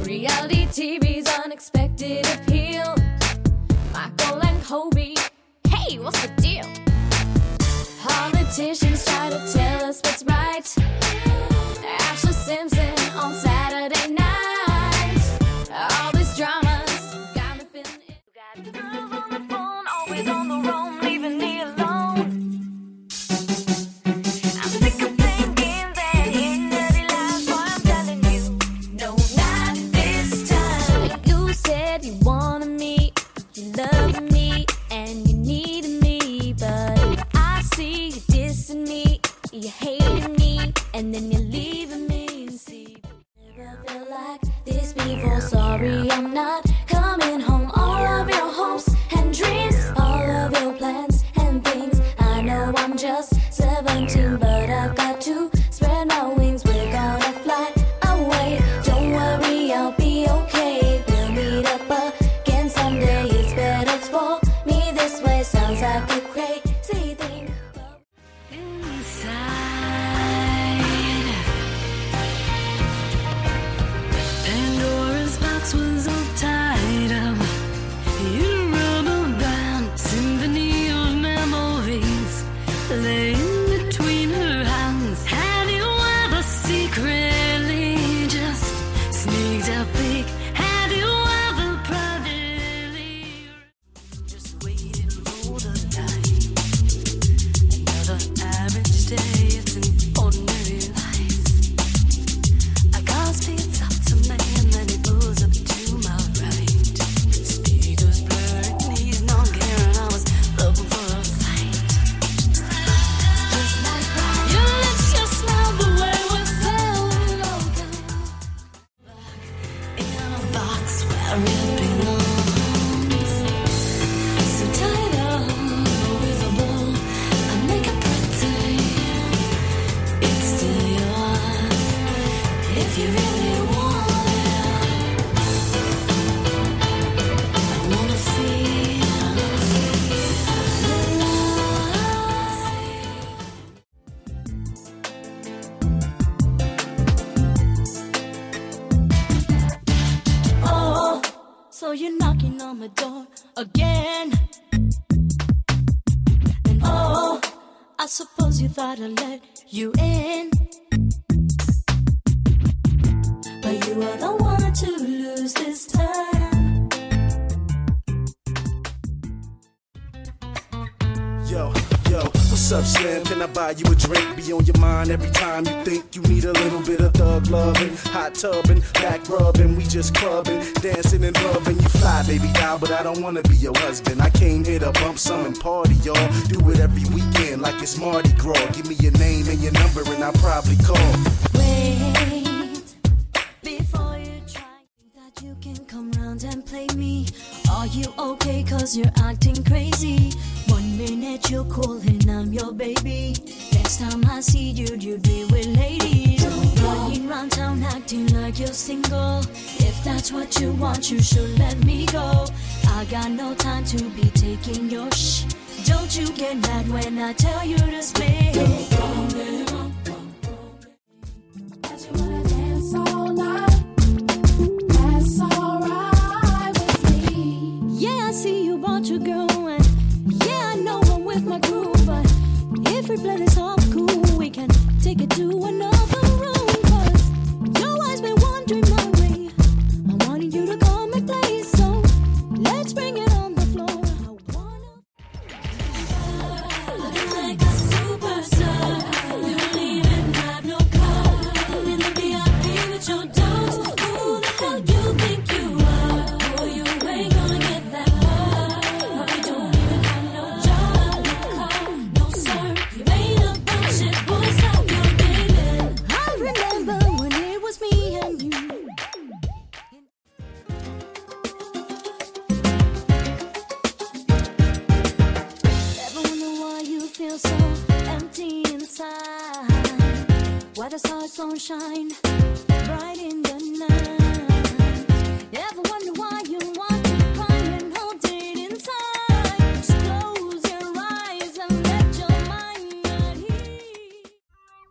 Reality TV's unexpected appeal. Michael and Kobe, hey, what's the deal? Politicians try to tell us what's right. Ashley Simpson on Saturday night. All these dramas got me feeling it. You got girls on the phone, always on the roam, leaving me alone. I'm sick of playing games and hearing dirty lies, boy, I'm telling you, no, not this time. You said you wanted me, you loved me, and you needed me, but I see you dissing me, you hating me, and then you're leaving me. See, never felt like this before. Sorry, I'm not coming home. All of your hopes and dreams, all of your plans and things. I know I'm just 17, but I've got to spread my wings. We're gonna fly away. Don't worry, I'll be okay. We'll meet up again someday. It's better for me this way. Sounds like a crazy thing. Pandora's box was all tied up in a rubber band, symphony of memories laying between her hands. Have you ever secretly just sneaked a peek? Have you ever privately just waiting for the light? Another average day, it's an ordinary life. A car speeds up to me and then he pulls up to my right. Speakers blurring, he's not caring, I was looking for a fight. Just like that, your lips, your smile, the way we fell open. In a box where it belongs. So tied up with a bow, I make it pretty. It's still yours if you really want it. I wanna feel the love. Oh, so you're knocking on my door again. And oh, I suppose you thought I'd let you in. But you are the one to lose this time. Yo, what's up, Slim? Can I buy you a drink? Be on your mind every time you think you need a little bit of thug loving. Hot tubbing, back rubbing, we just clubbing, dancing and loving. You fly, baby doll, but I don't wanna be your husband. I came here to bump some and party, y'all. Do it every weekend like it's Mardi Gras. Give me your name and your number and I'll probably call. Wait, before you try, think that you can come round and play me. Are you okay? Cause you're acting crazy. 1 minute you're cool and I'm your baby. Next time I see you, you'd be with ladies. Running round town acting like you're single. If that's what you want, you should let me go. I got no time to be taking your shh. Don't you get mad when I tell you to split. All night. That's alright with me. Yeah, I see you bought your girl, and yeah, I know I'm with my crew. But if we play this off cool, we can take it to another room. Cause your eyes been wandering my way. I wanted you to come and play, so let's bring it on the floor. I wanna looking like a superstar. You don't even have no car. In the VIP with your dogs. Who the hell you think you are? Boy, you ain't gonna get that far. Probably don't even have no job, no car, no sir. You ain't about shit, boy, stop your gaming. I remember when it was me and you. Ever wonder why you feel so empty inside? Why the stars don't shine